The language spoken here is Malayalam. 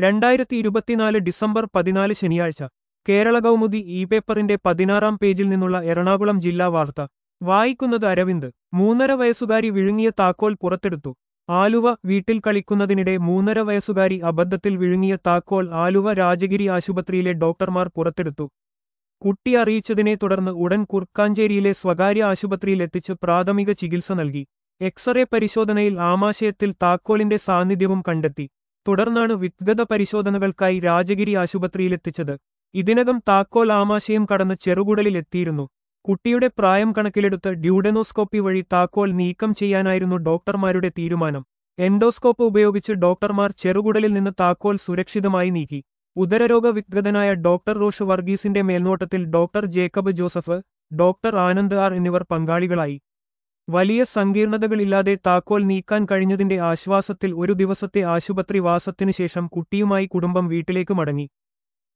2024 ഡിസംബർ 14 ശനിയാഴ്ച കേരള കൗമുദി ഇ പേപ്പറിന്റെ 16-ാം പേജിൽ നിന്നുള്ള എറണാകുളം ജില്ലാ വാർത്ത വായിക്കുന്നത് അരവിന്ദ് 3.5 വയസ്സുകാരി വിഴുങ്ങിയ താക്കോൽ പുറത്തെടുത്തു. ആലുവ വീട്ടിൽ കളിക്കുന്നതിനിടെ 3.5 വയസ്സുകാരി അബദ്ധത്തിൽ വിഴുങ്ങിയ താക്കോൽ ആലുവ രാജഗിരി ആശുപത്രിയിലെ ഡോക്ടർമാർ പുറത്തെടുത്തു. കുട്ടി അറിയിച്ചതിനെ തുടർന്ന് ഉടൻ കുർക്കാഞ്ചേരിയിലെ സ്വകാര്യ ആശുപത്രിയിൽ എത്തിച്ച് പ്രാഥമിക ചികിത്സ നൽകി. എക്സ്റേ പരിശോധനയിൽ ആമാശയത്തിൽ താക്കോലിന്റെ സാന്നിധ്യവും കണ്ടെത്തി. തുടർന്നാണ് വിദ്ഗത പരിശോധനകൾക്കായി രാജഗിരി ആശുപത്രിയിലെത്തിച്ചത്. ഇതിനകം താക്കോൽ ആമാശയം കടന്ന് ചെറുകുടലിൽ എത്തിയിരുന്നു. കുട്ടിയുടെ പ്രായം കണക്കിലെടുത്ത് ഡ്യൂഡനോസ്കോപ്പി വഴി താക്കോൽ നീക്കം ചെയ്യാനായിരുന്നു ഡോക്ടർമാരുടെ തീരുമാനം. എൻഡോസ്കോപ്പ് ഉപയോഗിച്ച് ഡോക്ടർമാർ ചെറുകുടലിൽ നിന്ന് താക്കോൽ സുരക്ഷിതമായി നീക്കി. ഉദരരോഗ വിദ്ഗതനായ ഡോക്ടർ റോഷ് വർഗീസിന്റെ മേൽനോട്ടത്തിൽ doctor Jacob Joseph, doctor Anand R എന്നിവർ പങ്കാളികളായി. വലിയ സങ്കീർണതകളില്ലാതെ താക്കോൽ നീക്കാൻ കഴിഞ്ഞതിന്റെ ആശ്വാസത്തിൽ ഒരു ദിവസത്തെ ആശുപത്രി വാസത്തിനു ശേഷം കുട്ടിയുമായി കുടുംബം വീട്ടിലേക്ക് മടങ്ങി.